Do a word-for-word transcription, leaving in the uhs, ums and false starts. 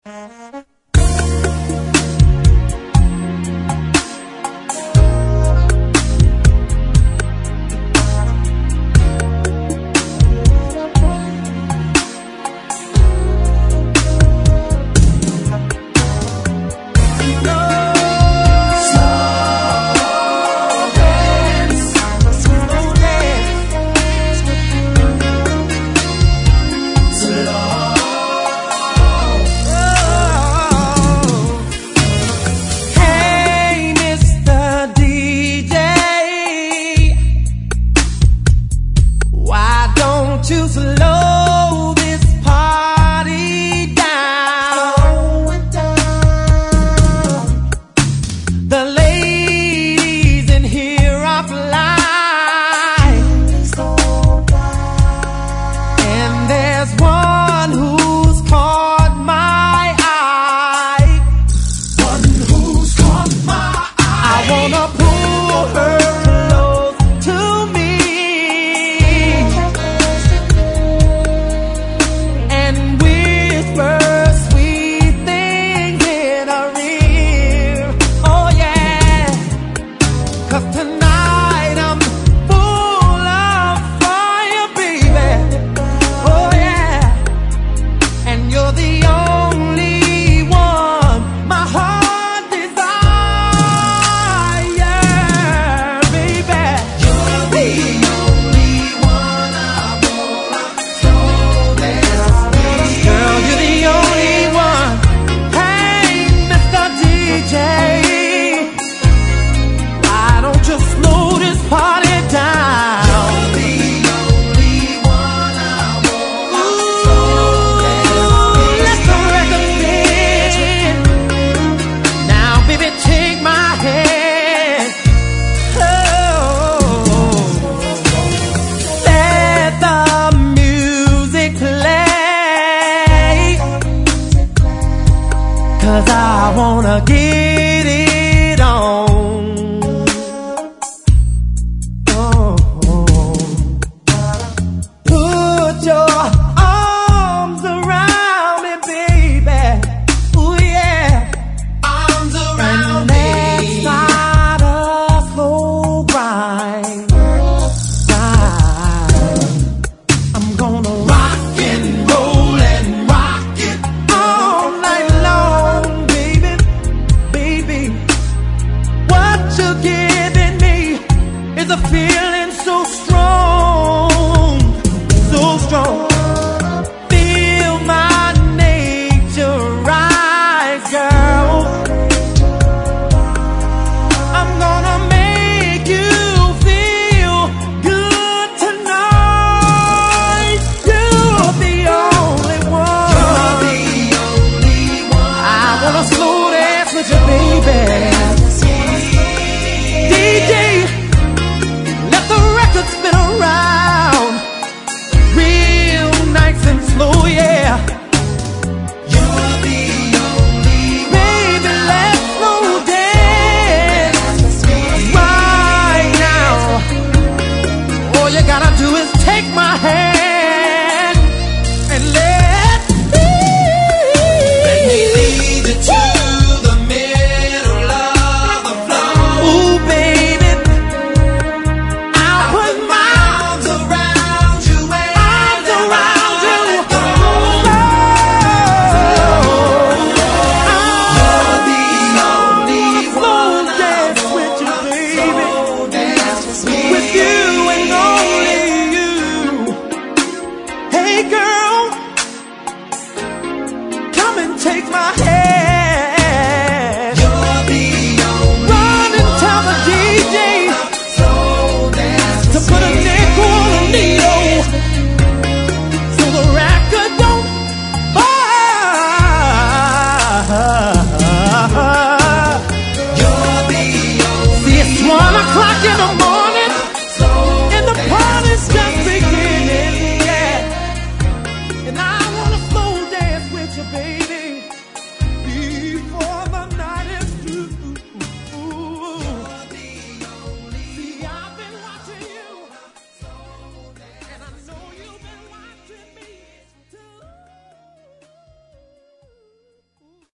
To slow this party down. Slow it down. The ladies in here are fly, and there's one who's caught my eye. One who's caught my eye. I wanna pull her close to me and whisper sweet things in her ear. Oh yeah, 'cause tonight I'm full of fire, baby. Oh yeah, and you're the only one my heart desires, baby. You're the only one I wanna slow this beat. Girl, you're the only one. Hey, Mister D J, why don't you slow this party down? You're the only one I wanna slow this beat. Let the record spin. Now, baby, take my hand. Oh, let the music play, 'cause I wanna get it on. Oh, put your arms around me, baby. Ooh yeah, arms around me. And let's start a slow grind. Grind. I'm gonna rock and roll and rock it all night long, baby, baby. What you're giving me is a feeling so strong, so strong. Feel my nature rise, girl. I'm gonna make you feel good tonight. You're the only one. You're the only one. I wanna slow dance with you, baby. D J, let the record spin around, real nice and slow, yeah. You're the only one. Baby, let's slow dance right now. All you gotta do is take my hand and let me let me lead you to the middle of the floor. Ooh, baby, I'll put my arms around you and arms around you. You're the only one. Dance with you, baby. With you and only you. Hey girl, come and take my hand. You're the only Run and tell the D J to put a nickel on a needle so the record don't buzz. You're the only See, it's one o'clock in the morning.